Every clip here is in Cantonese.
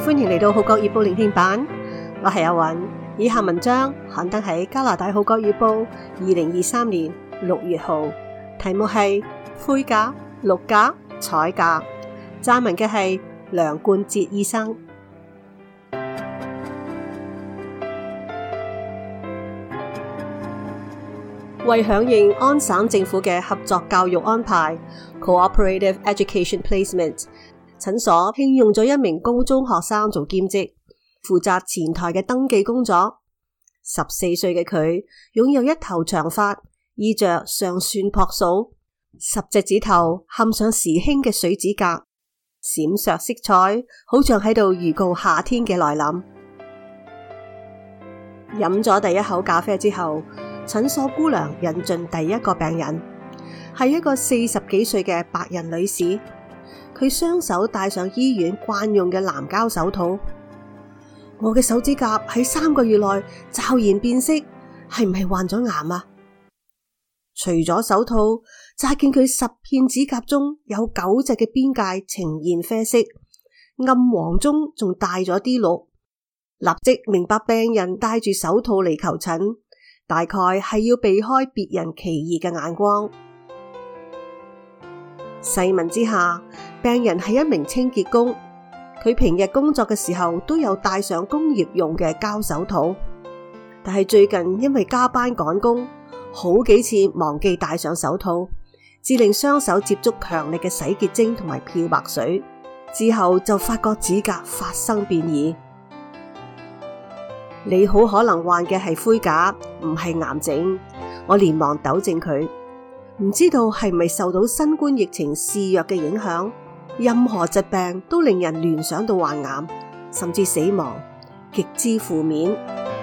歡迎嚟到《號角月報》聆聽版，我係阿韻。以下文章刊登喺加拿大《號角月報》2023年6月號，題目係灰甲、綠甲、彩甲。撰文嘅係梁冠哲醫生。為響應安省政府嘅合作教育安排 （Cooperative Education Placement），診所聘用咗一名高中學生做兼職，負責前台嘅登記工作。14歲嘅佢擁有一頭長髮，衣着尚算樸素，10隻指頭嵌上時興嘅水指甲，閃爍色彩，好像喺度預告夏天嘅來臨。飲咗第一口咖啡之後，診所姑娘引進第一個病人，係一個40幾歲嘅白人女士。佢雙手戴上醫院慣用嘅藍膠手套。我嘅手指甲喺3個月內驟然變色，係唔係患咗癌啊？除咗手套，乍見佢10片指甲中有9隻嘅邊界呈現啡色，暗黃中仲帶咗啲綠。立即明白病人戴住手套嚟求診，大概係要避開別人奇異嘅眼光。細問之下，病人係一名清潔工，佢平日工作嘅時候都有戴上工業用嘅膠手套，但係最近因為加班趕工，好幾次忘記戴上手套，致令雙手接觸強力嘅洗潔精同埋漂白水，之後就發覺指甲發生變異。你好可能患嘅係灰甲，唔係癌症。我連忙糾正佢，唔知道係咪受到新冠疫情肆虐嘅影響，任何疾病都令人聯想到患癌，甚至死亡，極之負面。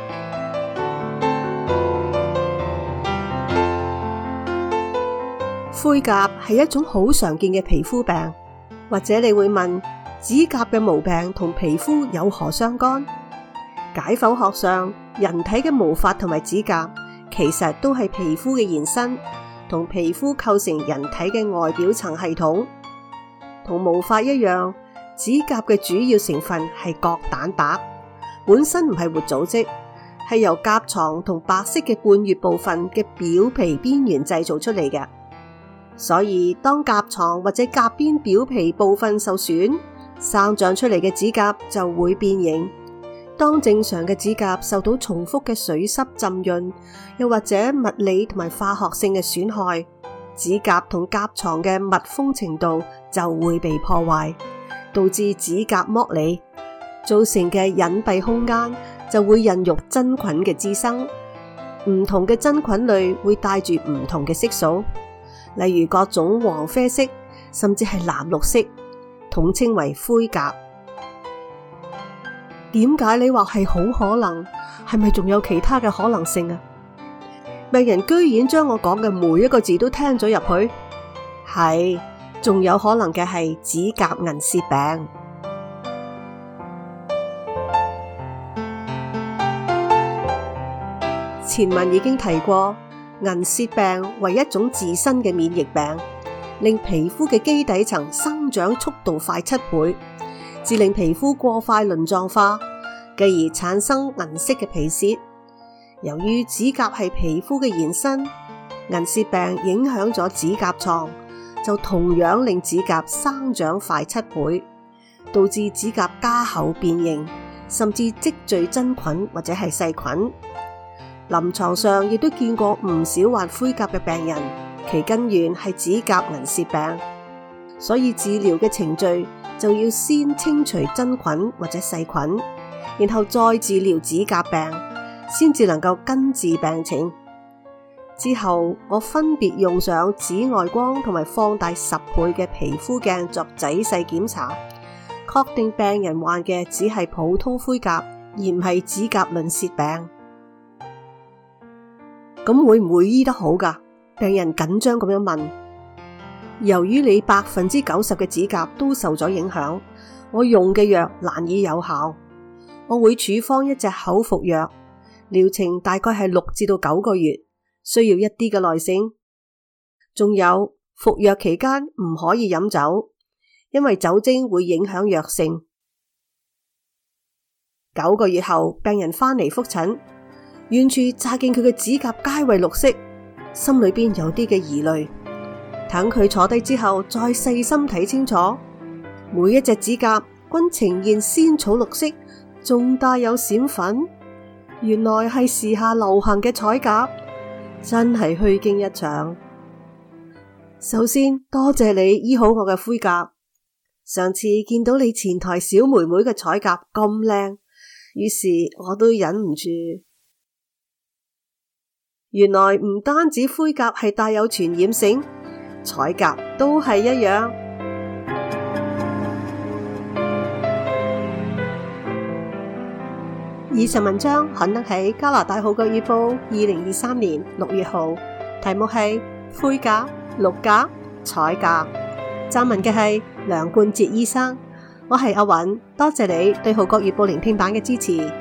灰甲係一種好常見嘅皮膚病，或者你會問，指甲嘅毛病同皮膚有何相干？解剖學上，人體嘅毛髮同埋指甲其實都係皮膚嘅延伸，同皮膚構成人體嘅外表層系統。同毛髮一樣，指甲嘅主要成分係角蛋白，本身唔係活組織，係由甲床同白色嘅冠葉部分嘅表皮邊緣製造出嚟嘅。所以當甲床或者甲邊表皮部分受損，生長出嚟嘅指甲就會變形。當正常嘅指甲受到重複嘅水濕浸潤，又或者物理同埋化學性嘅損害，指甲同甲床嘅密封程度就會被破壞，導致指甲剝離，造成嘅隱蔽空間就會孕育真菌嘅滋生。唔同嘅真菌類會帶住唔同嘅色素，例如各種黃啡色，甚至係藍綠色，統稱為灰甲。點解你話係好可能？係咪仲有其他嘅可能性啊？病人居然將我講嘅每一個字都聽咗入去。係，仲有可能嘅係指甲銀屑病。前文已經提過，銀屑病為一種自身嘅免疫病，令皮膚嘅基底層生長速度快7倍，致令皮膚過快鱗狀化，繼而產生銀色嘅皮屑。由於指甲係皮膚嘅延伸，銀屑病影響咗指甲床，就同樣令指甲生長快7倍，導致指甲加厚變形，甚至積聚真菌或者係細菌。臨床上亦都見過唔少患灰甲嘅病人，其根源係指甲銀屑病，所以治療嘅程序就要先清除真菌或者細菌，然後再治療指甲病，先至能夠根治病情。之後我分別用上紫外光同埋放大10倍嘅皮膚鏡作仔細檢查，確定病人患嘅只係普通灰甲，而唔係指甲鱗屑病。咁會唔會醫得好㗎？病人緊張咁樣問。由於你90%嘅指甲都受咗影響，我用嘅藥難以有效。我會處方一隻口服藥，療程大概係6至到9個月，需要一啲嘅耐性。仲有，服藥期間唔可以飲酒，因為酒精會影響藥性。 9個月後，病人返嚟復診，遠處乍見佢嘅指甲皆為綠色，心裏邊有啲嘅疑慮。等佢坐低之後，再細心睇清楚，每一隻指甲均呈現鮮草綠色，仲帶有閃粉。原來係時下流行嘅彩甲，真係虛驚一場。首先多謝你醫好我嘅灰甲。上次見到你前台小妹妹嘅彩甲咁靚，於是我都忍唔住。原來唔單止灰甲係帶有傳染性，彩甲都係一樣。以上文章刊登喺加拿大《號角月報》2023年6月號，題目係灰甲、綠甲、彩甲。撰文嘅係梁冠哲醫生。我係阿韻，多謝你對《號角月報》聆聽版嘅支持。